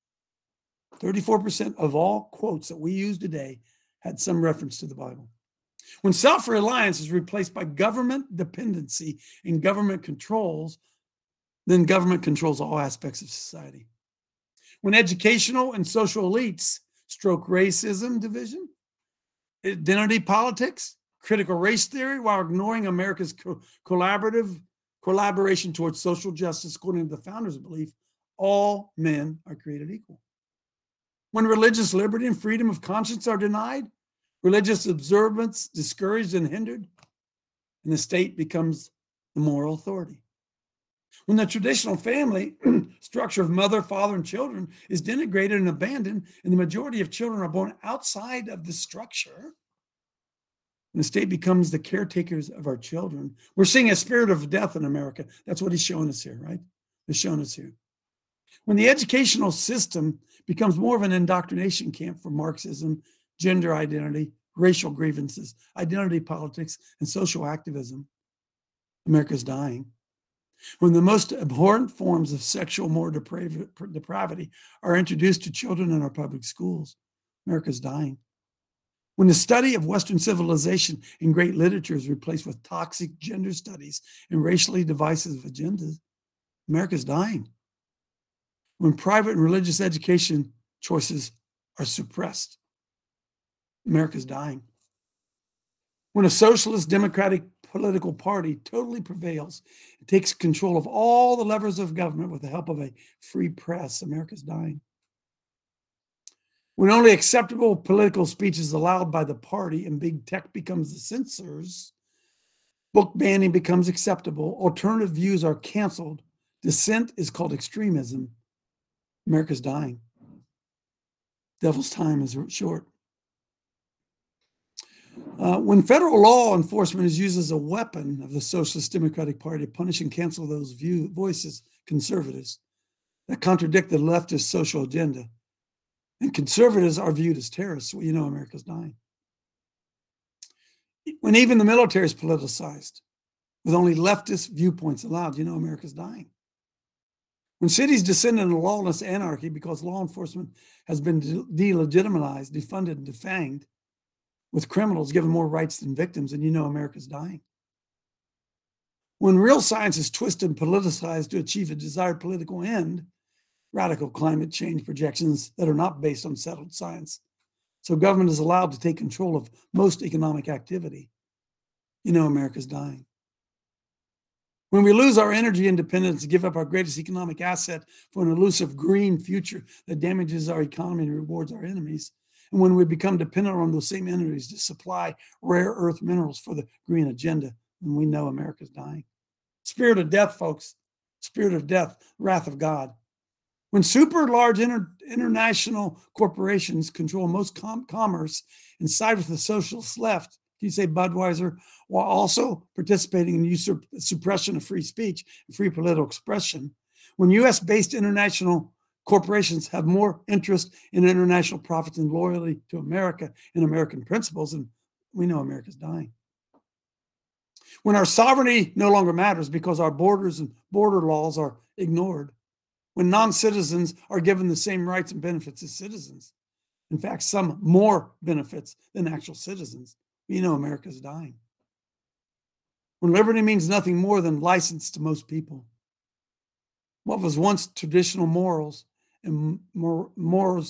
34% of all quotes that we use today had some reference to the Bible. When self-reliance is replaced by government dependency and government controls, then government controls all aspects of society. When educational and social elites stroke racism division, identity politics, critical race theory, while ignoring America's collaboration towards social justice, according to the founders' belief, all men are created equal. When religious liberty and freedom of conscience are denied, religious observance discouraged and hindered, and the state becomes the moral authority. When the traditional family structure of mother, father, and children is denigrated and abandoned, and the majority of children are born outside of the structure, and the state becomes the caretakers of our children, we're seeing a spirit of death in America. That's what he's showing us here, right? He's showing us here. When the educational system becomes more of an indoctrination camp for Marxism, gender identity, racial grievances, identity politics, and social activism, America's dying. When the most abhorrent forms of sexual moral depravity are introduced to children in our public schools, America's dying. When the study of Western civilization and great literature is replaced with toxic gender studies and racially divisive agendas, America's dying. When private and religious education choices are suppressed, America's dying. When a socialist democratic political party totally prevails and takes control of all the levers of government with the help of a free press, America's dying. When only acceptable political speech is allowed by the party and big tech becomes the censors, Book banning becomes acceptable. Alternative views are canceled. Dissent is called extremism. America's dying. Devil's time is short. When federal law enforcement is used as a weapon of the Socialist Democratic Party to punish and cancel those voices, conservatives, that contradict the leftist social agenda, and conservatives are viewed as terrorists, well, you know America's dying. When even the military is politicized, with only leftist viewpoints allowed, you know America's dying. When cities descend into lawless anarchy because law enforcement has been delegitimized, defunded, and defanged, with criminals given more rights than victims, and you know America's dying. When real science is twisted and politicized to achieve a desired political end, radical climate change projections that are not based on settled science, so government is allowed to take control of most economic activity, you know America's dying. When we lose our energy independence and give up our greatest economic asset for an elusive green future that damages our economy and rewards our enemies, and when we become dependent on those same energies to supply rare earth minerals for the green agenda, then we know America's dying. Spirit of death, folks. Spirit of death, wrath of God. When super large international corporations control most commerce and side with the socialist left, can you say Budweiser, while also participating in the suppression of free speech and free political expression, when U.S.-based international corporations have more interest in international profits and loyalty to America and American principles, and we know America's dying. When our sovereignty no longer matters because our borders and border laws are ignored, when non-citizens are given the same rights and benefits as citizens, in fact, some more benefits than actual citizens, we know America's dying. When liberty means nothing more than license to most people, what was once traditional morals and morals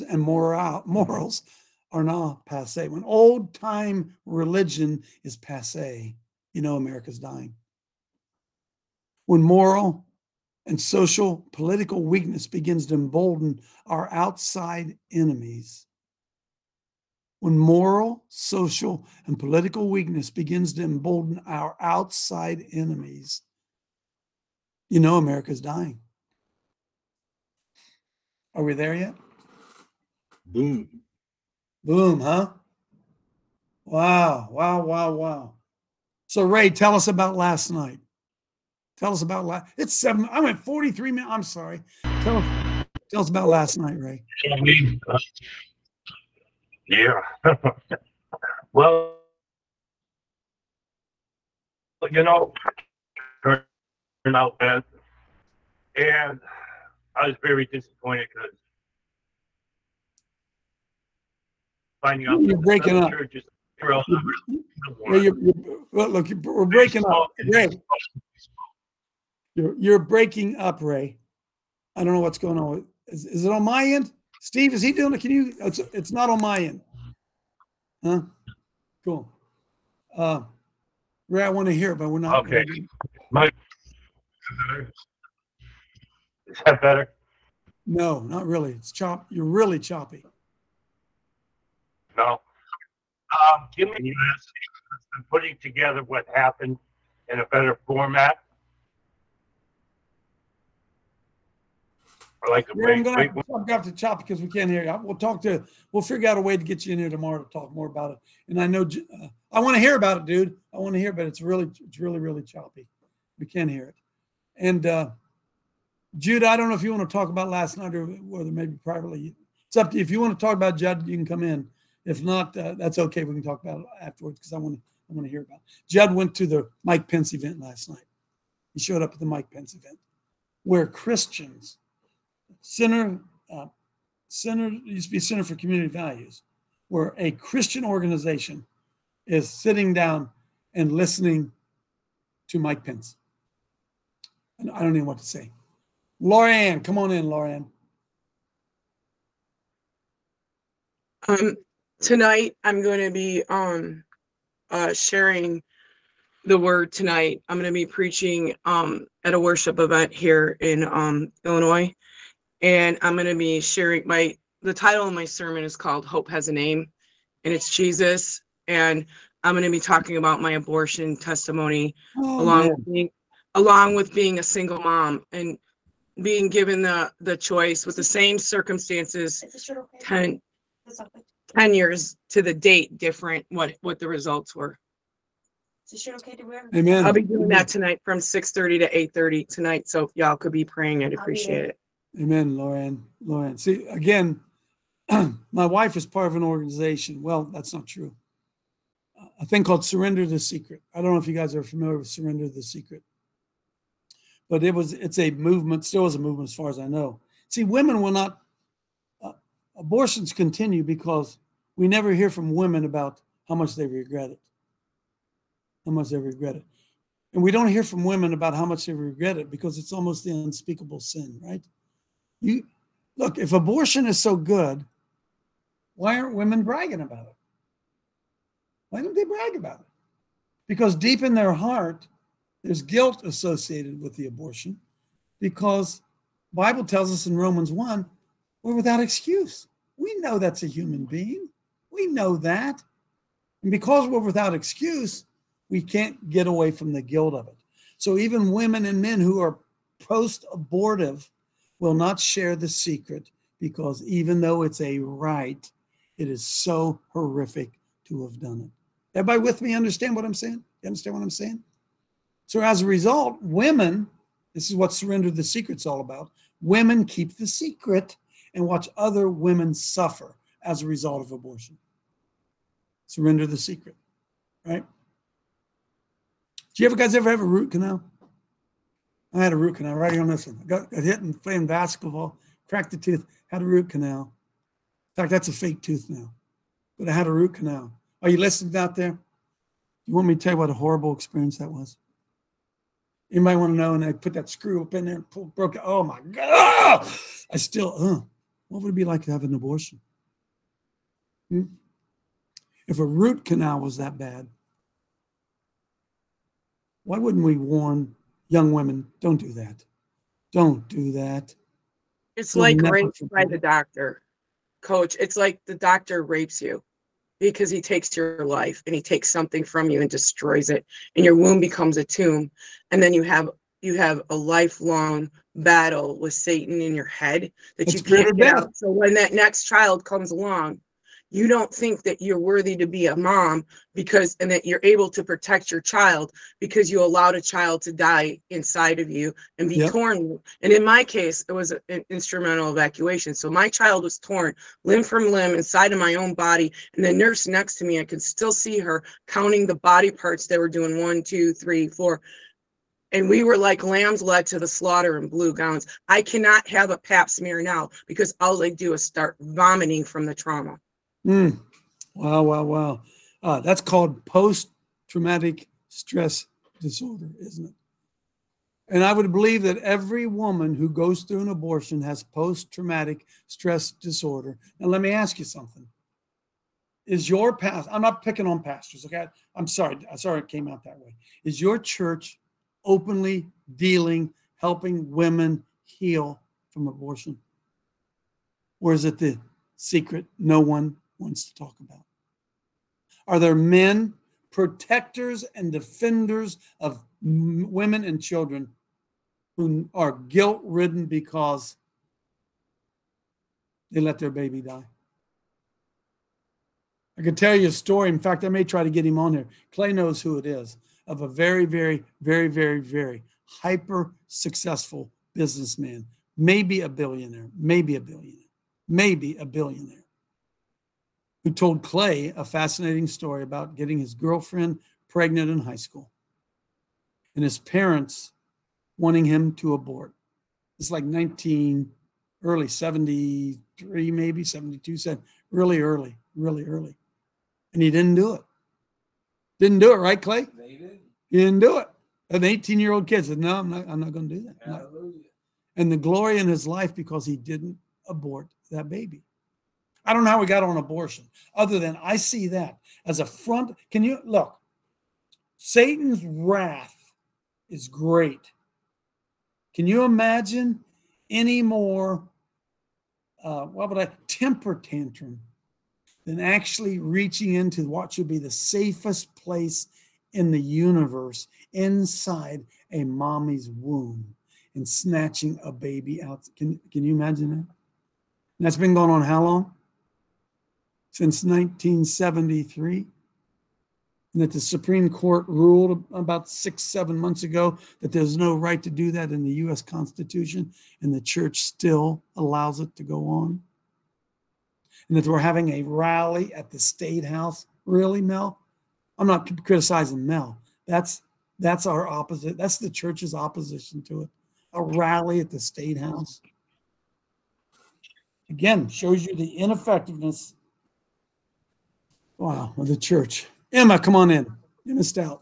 are now passé. When old-time religion is passé, you know America's dying. When moral and social political weakness begins to embolden our outside enemies, when moral, social, and political weakness begins to embolden our outside enemies, you know America's dying. Are we there yet? Boom. Boom, huh? Wow, wow, wow, wow. So Ray, tell us about last night. Tell us about it's 7. I went 43 minutes. I'm sorry. Tell us about last night, Ray. Yeah. Well, you know, turned out bad, and I was very disappointed because finding out You're breaking up. Look, we're breaking up. Ray, you're breaking up, Ray. I don't know what's going on. Is it on my end? Steve, is he doing it? Can you? It's not on my end. Huh? Cool. Ray, I want to hear, but we're not. Okay. Is that better? No, not really. It's You're really choppy. No. Give me putting together what happened in a better format. Or like I'm going to have to chop because we can't hear you. We'll figure out a way to get you in here tomorrow to talk more about it. And I know I want to hear about it, dude. I want to hear, but it's really, really choppy. We can't hear it. And Jude, I don't know if you want to talk about last night or whether maybe privately. It's up to you. If you want to talk about Judd, you can come in. If not, that's okay. We can talk about it afterwards because I want to hear about it. Judd went to the Mike Pence event last night. He showed up at the Mike Pence event where Christians, Center used to be Center for Community Values, where a Christian organization is sitting down and listening to Mike Pence. And I don't know what to say. Lorianne, come on in, Lorianne. Tonight I'm going to be sharing the word tonight. I'm going to be preaching at a worship event here in Illinois. And I'm going to be sharing the title of my sermon is called Hope Has a Name, and it's Jesus. And I'm going to be talking about my abortion testimony Oh, along with being a single mom and being given the choice with the same circumstances, 10 years to the date different, what the results were. Is this shirt okay to wear? Amen. I'll be doing that tonight from 6:30 to 8:30 tonight. So if y'all could be praying, I'd appreciate it. Amen, Lauren. See, again, my wife is part of an organization. Well, that's not true. A thing called Surrender the Secret. I don't know if you guys are familiar with Surrender the Secret, but it's a movement, still is a movement as far as I know. See, women will not, abortions continue because we never hear from women about how much they regret it. How much they regret it. And we don't hear from women about how much they regret it because it's almost the unspeakable sin, right? Look, if abortion is so good, why aren't women bragging about it? Why don't they brag about it? Because deep in their heart, there's guilt associated with the abortion because the Bible tells us in Romans 1, we're without excuse. We know that's a human being. We know that. And because we're without excuse, we can't get away from the guilt of it. So even women and men who are post-abortive will not share the secret because even though it's a right, it is so horrific to have done it. Everybody with me understand what I'm saying? You understand what I'm saying? So as a result, women, this is what Surrender the Secret's all about. Women keep the secret and watch other women suffer as a result of abortion. Surrender the Secret, right? Do you guys ever have a root canal? I had a root canal right here on this one. I got hit and playing basketball, cracked the tooth, had a root canal. In fact, that's a fake tooth now, but I had a root canal. Are you listening out there? You want me to tell you what a horrible experience that was? Anybody want to know? And I put that screw up in there and broke it. Oh my God. I still, what would it be like to have an abortion? If a root canal was that bad, why wouldn't we warn young women, don't do that. Don't do that. It's like rape by the doctor, Coach. It's like the doctor rapes you because he takes your life and he takes something from you and destroys it. And your womb becomes a tomb. And then you have a lifelong battle with Satan in your head that you can't get out. So when that next child comes along, you don't think that you're worthy to be a mom and that you're able to protect your child because you allowed a child to die inside of you and be torn. And in my case, it was an instrumental evacuation. So my child was torn limb from limb inside of my own body. And the nurse next to me, I could still see her counting the body parts. They were doing 1, 2, 3, 4. And we were like lambs led to the slaughter in blue gowns. I cannot have a pap smear now because all I do is start vomiting from the trauma. Wow. That's called post-traumatic stress disorder, isn't it? And I would believe that every woman who goes through an abortion has post-traumatic stress disorder. Now, let me ask you something. Is your pastor, I'm not picking on pastors, okay? I'm sorry it came out that way. Is your church openly helping women heal from abortion? Or is it the secret no one wants to talk about? Are there men, protectors and defenders of women and children who are guilt-ridden because they let their baby die? I could tell you a story. In fact, I may try to get him on here. Clay knows who it is, of a very, very, very, very, very hyper successful businessman, maybe a billionaire, who told Clay a fascinating story about getting his girlfriend pregnant in high school and his parents wanting him to abort. It's like early 73, maybe 72, said really early. And he didn't do it. Didn't do it, right, Clay? They did. He didn't do it. An 18-year-old kid said, no, I'm not going to do that. Hallelujah. And the glory in his life because he didn't abort that baby. I don't know how we got on abortion, other than I see that as a front. Can you look? Satan's wrath is great. Can you imagine any more, temper tantrum than actually reaching into what should be the safest place in the universe, inside a mommy's womb, and snatching a baby out. Can you imagine that? And that's been going on how long? Since 1973. And that the Supreme Court ruled about 6-7 months ago that there's no right to do that in the U.S. Constitution, and the church still allows it to go on. And that we're having a rally at the State House. Really, Mel? I'm not criticizing Mel. That's our opposite. That's the church's opposition to it. A rally at the State House. Again, shows you the ineffectiveness, wow, of the church. Emma, come on in. Emma Stout.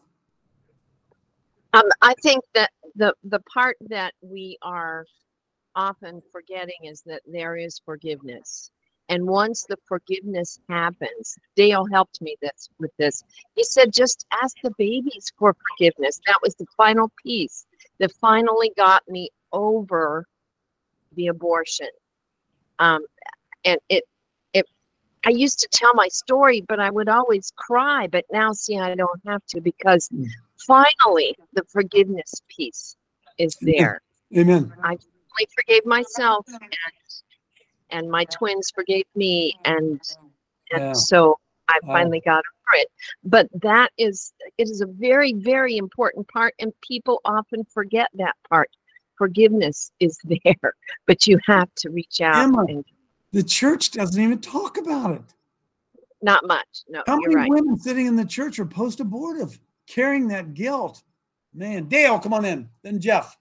I think that the part that we are often forgetting is that there is forgiveness. And once the forgiveness happens, Dale helped me with this. He said, just ask the babies for forgiveness. That was the final piece that finally got me over the abortion. And I used to tell my story, but I would always cry. But now, see, I don't have to, because finally the forgiveness piece is there. Amen. I finally forgave myself, and my twins forgave me, and so I finally got over it. But it is a very, very important part, and people often forget that part. Forgiveness is there, but you have to reach out. Emma, the church doesn't even talk about it. Not much. No, How you're many right. women sitting in the church are post-abortive, carrying that guilt? Man, Dale, come on in. Then Jeff.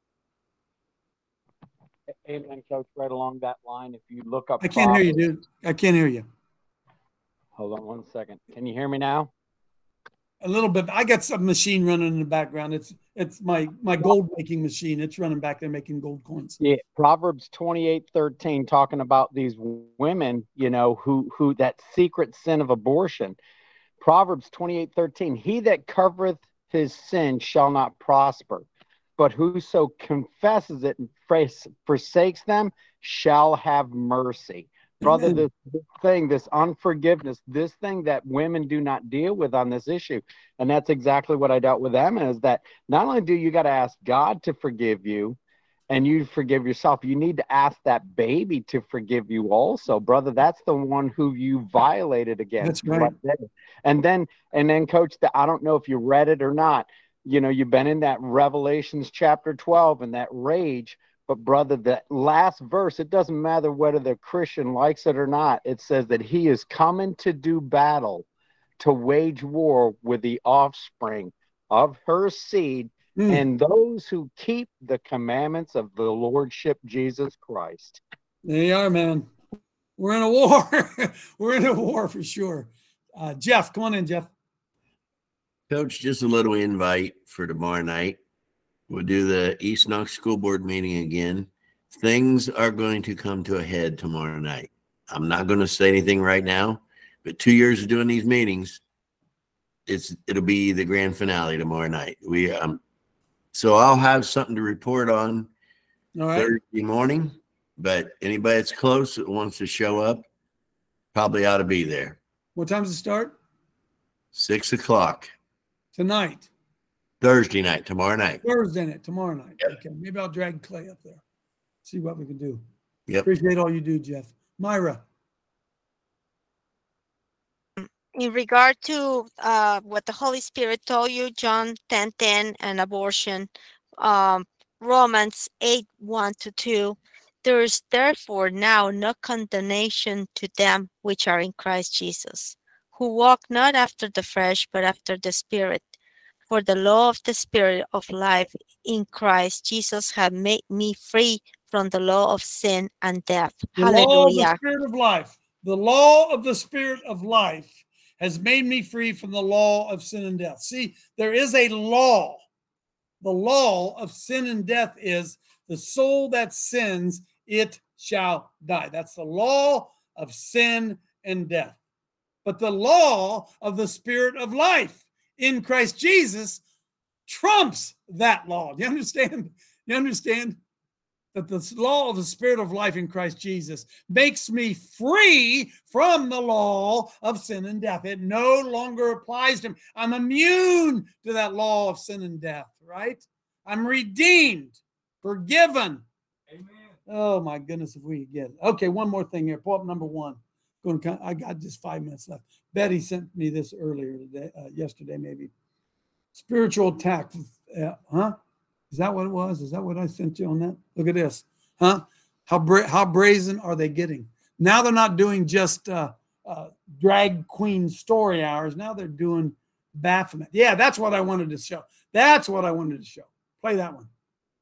Amen, Coach. Right along that line, if you look up, I can't hear you, dude. I can't hear you. Hold on one second. Can you hear me now? A little bit. I got some machine running in the background. It's my gold making machine. It's running back there making gold coins. Yeah, Proverbs 28:13, talking about these women, who that secret sin of abortion. Proverbs 28:13, he that covereth his sin shall not prosper, but whoso confesses it and forsakes them shall have mercy. Brother, this unforgiveness, this thing that women do not deal with on this issue, and that's exactly what I dealt with them, is that not only do you got to ask God to forgive you and you forgive yourself, you need to ask that baby to forgive you also. Brother, that's the one who you violated against. That's right. And then, Coach, I don't know if you read it or not. You've been in that Revelations chapter 12 and that rage. But brother, that last verse, it doesn't matter whether the Christian likes it or not. It says that he is coming to do battle, to wage war with the offspring of her seed and those who keep the commandments of the Lordship Jesus Christ. There you are, man. We're in a war. We're in a war for sure. Jeff, come on in, Jeff. Coach, just a little invite for tomorrow night. We'll do the East Knox School Board meeting again. Things are going to come to a head tomorrow night. I'm not going to say anything right now, but 2 years of doing these meetings, it'll be the grand finale tomorrow night. So I'll have something to report on Thursday morning, but anybody that's close that wants to show up probably ought to be there. What time does it start? 6 o'clock. Tonight. Thursday night, tomorrow night. Thursday night, tomorrow night. Yep. Okay, maybe I'll drag Clay up there. See what we can do. Yep. Appreciate all you do, Jeff. Myra. In regard to what the Holy Spirit told you, John 10:10 and abortion, Romans 8:1-2, there is therefore now no condemnation to them which are in Christ Jesus, who walk not after the flesh, but after the Spirit. For the law of the Spirit of life in Christ Jesus have made me free from the law of sin and death. Hallelujah. The law of the Spirit of life. The law of the Spirit of life has made me free from the law of sin and death. See, there is a law. The law of sin and death is the soul that sins, it shall die. That's the law of sin and death. But the law of the Spirit of life in Christ Jesus trumps that law. Do you understand? You understand? that the law of the Spirit of life in Christ Jesus makes me free from the law of sin and death. It no longer applies to me. I'm immune to that law of sin and death, right? I'm redeemed, forgiven. Amen. Oh my goodness, if we get it. Okay, one more thing here. Pull up number 1. I got just 5 minutes left. Betty sent me this earlier today, yesterday maybe. Spiritual attack. Is that what it was? Is that what I sent you on that? Look at this. How brazen are they getting? Now they're not doing just drag queen story hours. Now they're doing Baphomet. Yeah, that's what I wanted to show. That's what I wanted to show. Play that one.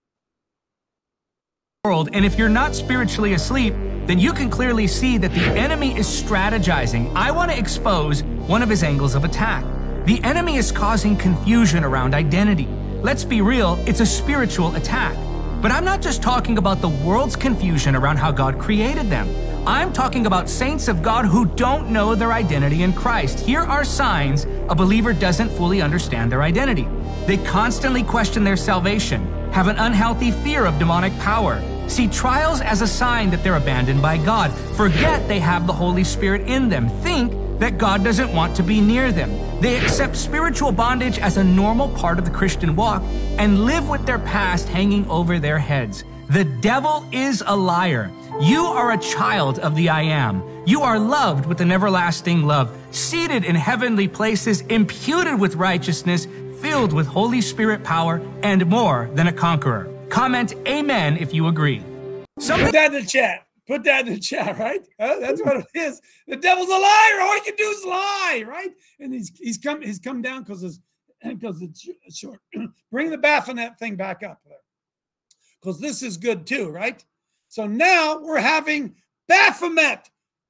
And if you're not spiritually asleep, then you can clearly see that the enemy is strategizing. I want to expose one of his angles of attack. The enemy is causing confusion around identity. Let's be real, it's a spiritual attack. But I'm not just talking about the world's confusion around how God created them. I'm talking about saints of God who don't know their identity in Christ. Here are signs a believer doesn't fully understand their identity. They constantly question their salvation, have an unhealthy fear of demonic power, see trials as a sign that they're abandoned by God, forget they have the Holy Spirit in them, think that God doesn't want to be near them. They accept spiritual bondage as a normal part of the Christian walk and live with their past hanging over their heads. The devil is a liar. You are a child of the I Am. You are loved with an everlasting love, seated in heavenly places, imputed with righteousness, filled with Holy Spirit power, and more than a conqueror. Comment amen if you agree. Put that in the chat. Put that in the chat, right? That's what it is. The devil's a liar. All he can do is lie, right? And he's come down because it's short. Bring the Baphomet thing back up there, because this is good too, right? So now we're having Baphomet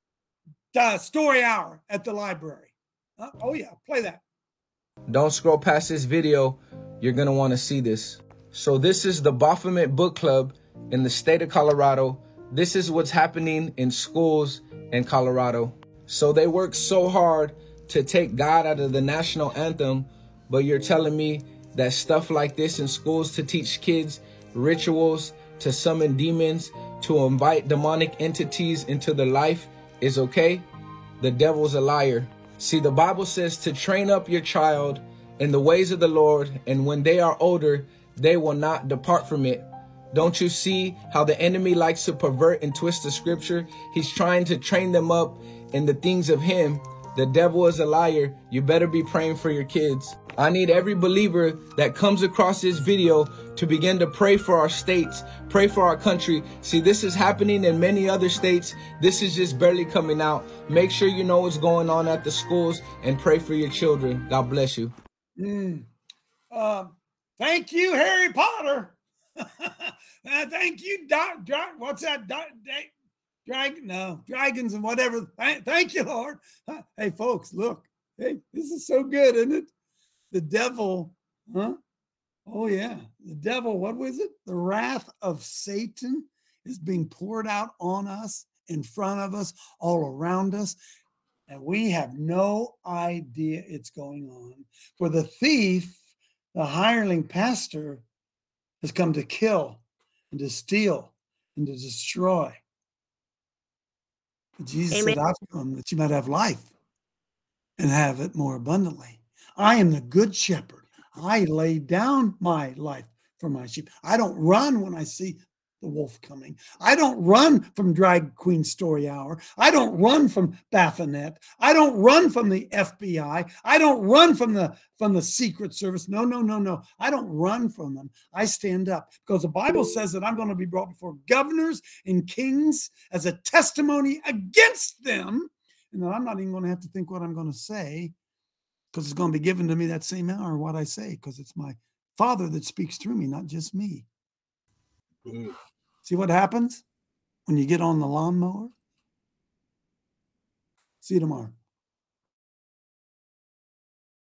story hour at the library. Oh yeah, play that. Don't scroll past this video. You're gonna want to see this. So this is the Baphomet Book Club in the state of Colorado. This is what's happening in schools in Colorado. So they work so hard to take God out of the national anthem, but you're telling me that stuff like this in schools to teach kids rituals, to summon demons, to invite demonic entities into their life is okay? The devil's a liar. See, the Bible says to train up your child in the ways of the Lord, and when they are older, they will not depart from it. Don't you see how the enemy likes to pervert and twist the scripture? He's trying to train them up in the things of him. The devil is a liar. You better be praying for your kids. I need every believer that comes across this video to begin to pray for our states, pray for our country. See, this is happening in many other states. This is just barely coming out. Make sure you know what's going on at the schools and pray for your children. God bless you. Thank you, Harry Potter. Thank you, what's that? Dragons and whatever. Thank you, Lord. Hey, folks, look. Hey, this is so good, isn't it? The devil, Oh, yeah. The devil, what was it? The wrath of Satan is being poured out on us, in front of us, all around us. And we have no idea it's going on. For the thief, the hireling pastor, has come to kill and to steal and to destroy. But Jesus said, I've come that you might have life and have it more abundantly. I am the good shepherd. I lay down my life for my sheep. I don't run when I see the wolf coming. I don't run from Drag Queen Story Hour. I don't run from Baphomet. I don't run from the FBI. I don't run from the Secret Service. No. I don't run from them. I stand up because the Bible says that I'm going to be brought before governors and kings as a testimony against them. And that I'm not even going to have to think what I'm going to say, because it's going to be given to me that same hour what I say, because it's my Father that speaks through me, not just me. See what happens when you get on the lawnmower? See you tomorrow.